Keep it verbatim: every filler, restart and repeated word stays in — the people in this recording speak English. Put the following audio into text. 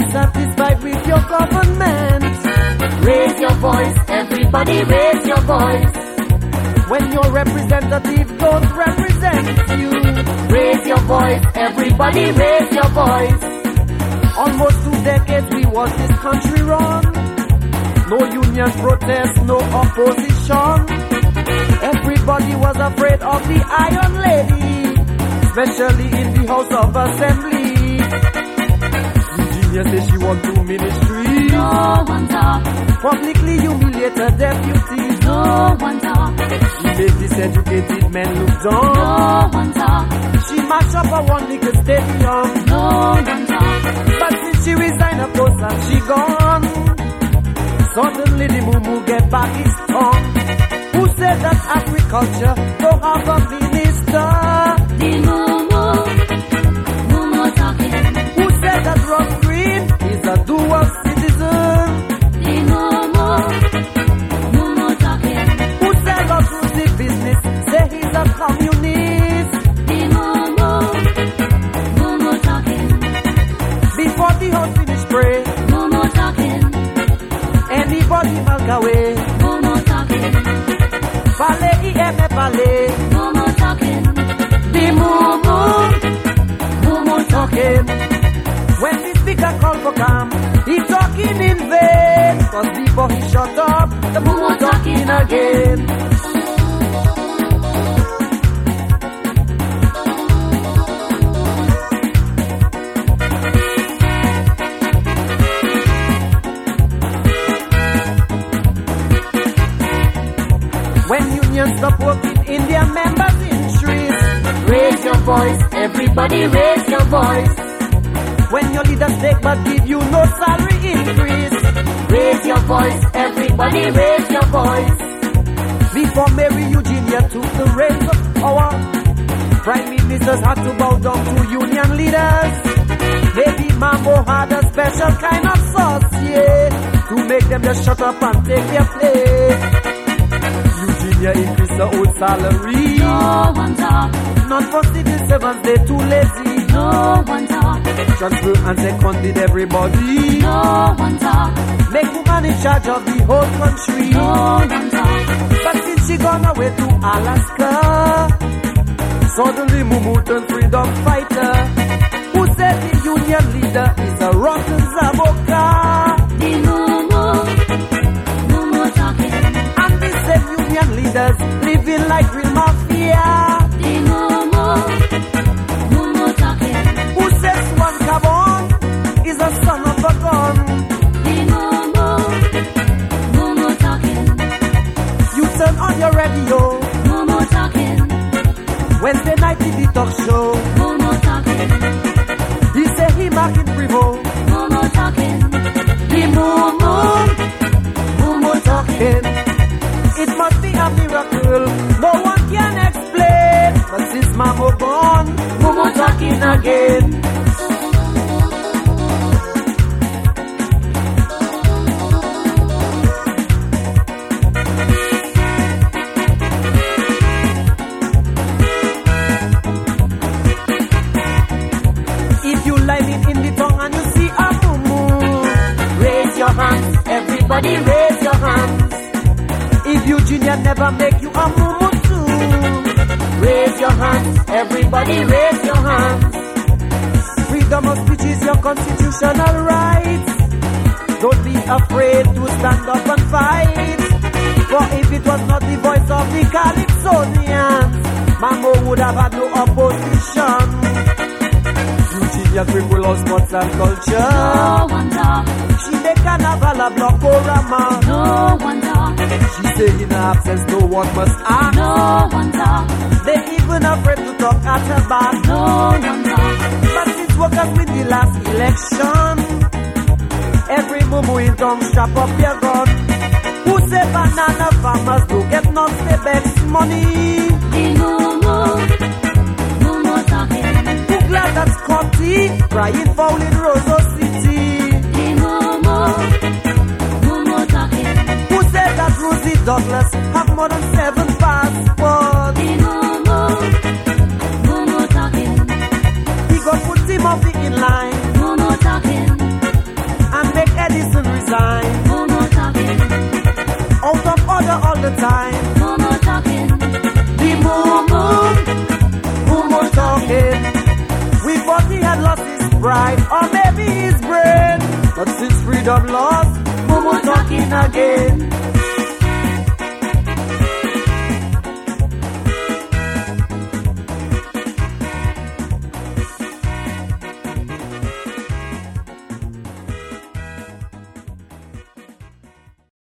satisfied with your government. Raise your voice, everybody raise your voice. When your representative don't represent you, raise your voice, everybody raise your voice. Almost two decades we was this country run. No union protest, no opposition. Everybody was afraid of the Iron Lady, especially in the House of Assembly. Eugenia said she want to ministry. No one talk. Publicly humiliate her deputies. No one talk. She made this educated men look down. No one talk. She mashed up a one nigga stadium. No one talk. But since she resigned her post and she gone, suddenly the moo get back his tongue. Who said that agriculture don't have a minister? The moo moo talking. Who said that Ross Green is a dual citizen? The moo moo talking. Who said that Rusi business say he's a communist? The moo moo talking. Before the house finish pray, moo talking. Anybody walk away. Momo talking. Parlez, I aime parler. Momo talking. The Momo, Momo talking. When the speaker call for calm, he talking in vain. Cause before he shut up, the Momo talking again. When unions stop working in their members' interest, raise your voice, everybody raise your voice. When your leaders take but give you no salary increase, raise your voice, everybody raise your voice. Before Mary Eugenia took the reins of power, prime ministers had to bow down to union leaders. Maybe Mambo had a special kind of sauce, yeah, to make them just shut up and take their place. Eugenia increased her own salary. No one talk. Not for civil servants, they too lazy. No one talk. Transfer and seconded everybody. No one talk. Make woman in charge of the whole country. No one talk. But since she gone away to Alaska, suddenly Mumu turned freedom fighter. Who said the union leader is a rotten zaboka? The Mumu, Mumu talking. And the same union leaders living like real mafia. The Mumu, Mumu talking. Who says one carbon is a son of a gun? The Mumu, Mumu talking. You turn on your radio, Mumu talking. Wednesday night T V talk show, Mumu talking. he say he marking Primo. Mumu talking. The Mumu, Mumu talking. It must be a miracle, no one can explain. But since Mamo gone, Mumu talking again. If you line it in the tongue and you see a Mumu, Raise your hands, everybody raise your hands. if Eugenia never make you a Mumu too, Raise your hands, everybody raise your hands. freedom of speech is your constitutional right. Don't be afraid to stand up and fight. For if it was not the voice of the Calypsonians, Mambo would have had no opposition. Eugenia cripple all sports and culture. No one talk. She make carnival a blockorama. No one talk. She say in her absence no one must act. No one talk. They even afraid to talk at her back. No one talk. But since workers win the last election, every mumu in town strap up your gun. Who say banana farmers do get non-stay money? The Mumu, Mumu talking. Who glad that Scotty crying foul in Rosso City? The Mumu, Mumu talking. Who said that Rosie Douglas have more than seven passports? The Mumu, Mumu talking. He got put him off the in line. Mumu talking. all the time. Mumu talking. The Mumu, Mumu talking. We thought he had lost his pride, or maybe his brain. But since freedom lost, Mumu talking again.